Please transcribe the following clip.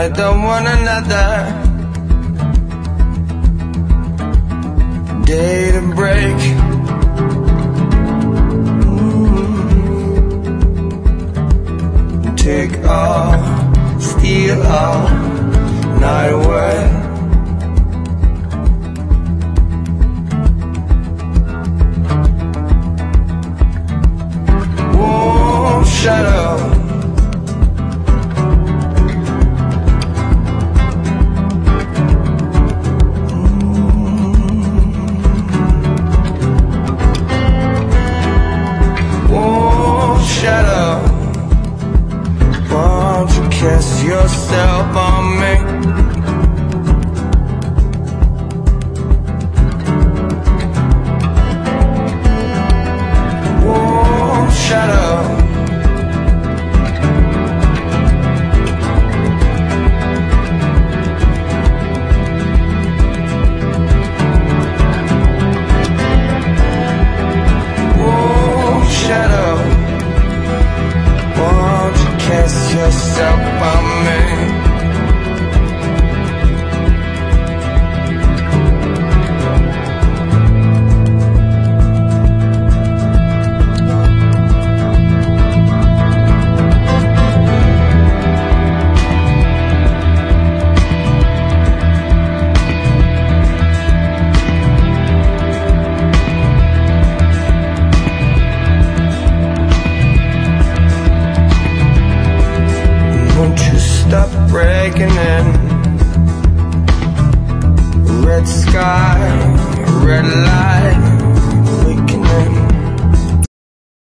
light on one another. Day to break. Take all, steal all, night away. Warm shadow. Warm shadow. Won't you cast yourself on me? Warm shadow.